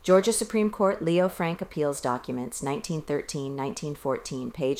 Georgia Supreme Court Leo Frank Appeals Documents, 1913-1914, page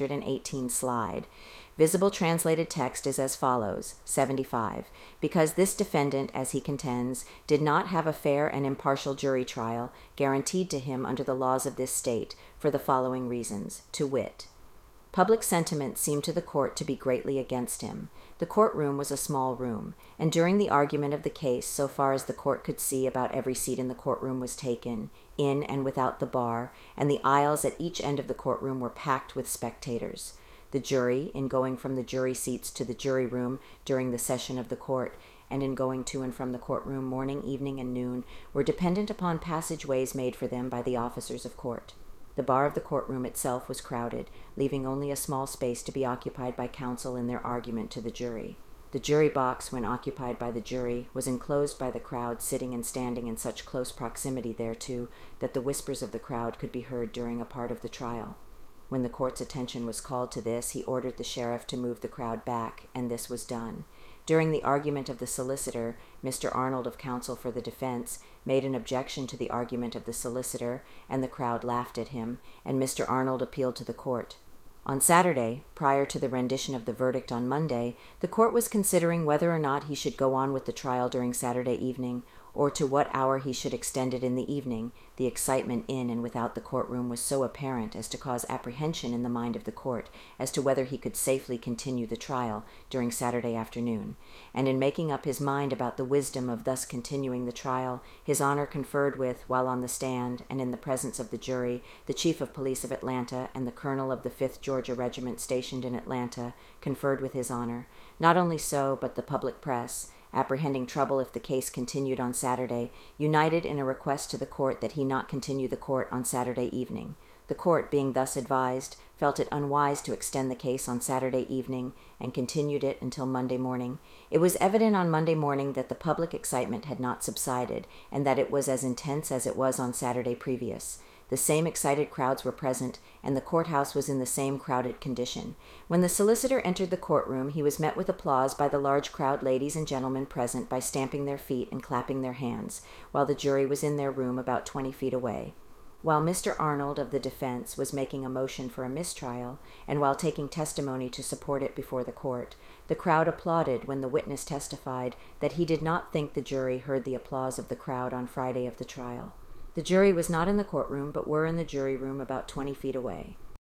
918 slide. Visible translated text is as follows, 75. Because this defendant, as he contends, did not have a fair and impartial jury trial guaranteed to him under the laws of this state, for the following reasons, to wit. Public sentiment seemed to the court to be greatly against him. The courtroom was a small room, and during the argument of the case, so far as the court could see, about every seat in the courtroom was taken, in and without the bar, and the aisles at each end of the courtroom were packed with spectators. The jury, in going from the jury seats to the jury room during the session of the court, and in going to and from the courtroom morning, evening, and noon, were dependent upon passageways made for them by the officers of court. The bar of the courtroom itself was crowded, leaving only a small space to be occupied by counsel in their argument to the jury. The jury box, when occupied by the jury, was enclosed by the crowd sitting and standing in such close proximity thereto that the whispers of the crowd could be heard during a part of the trial. When the court's attention was called to this, he ordered the sheriff to move the crowd back, and this was done. During the argument of the solicitor, Mr. Arnold, of counsel for the defense, made an objection to the argument of the solicitor, and the crowd laughed at him, and Mr. Arnold appealed to the court. On Saturday, prior to the rendition of the verdict on Monday, the court was considering whether or not he should go on with the trial during Saturday evening, or to what hour he should extend it in the evening. The excitement in and without the courtroom was so apparent as to cause apprehension in the mind of the court as to whether he could safely continue the trial during Saturday afternoon. And in making up his mind about the wisdom of thus continuing the trial, His Honor conferred with, while on the stand and in the presence of the jury, the Chief of Police of Atlanta and the Colonel of the 5th Georgia Regiment stationed in Atlanta, conferred with His Honor. Not only so, but the public press, apprehending trouble if the case continued on Saturday, united in a request to the court that he not continue the court on Saturday evening. The court, being thus advised, felt it unwise to extend the case on Saturday evening and continued it until Monday morning. It was evident on Monday morning that the public excitement had not subsided, and that it was as intense as it was on Saturday previous. The same excited crowds were present, and the courthouse was in the same crowded condition. When the solicitor entered the courtroom, he was met with applause by the large crowd, ladies and gentlemen present, by stamping their feet and clapping their hands, while the jury was in their room about 20 feet away. While Mr. Arnold of the defense was making a motion for a mistrial, and while taking testimony to support it before the court, the crowd applauded when the witness testified that he did not think the jury heard the applause of the crowd on Friday of the trial. The jury was not in the courtroom, but were in the jury room about 20 feet away.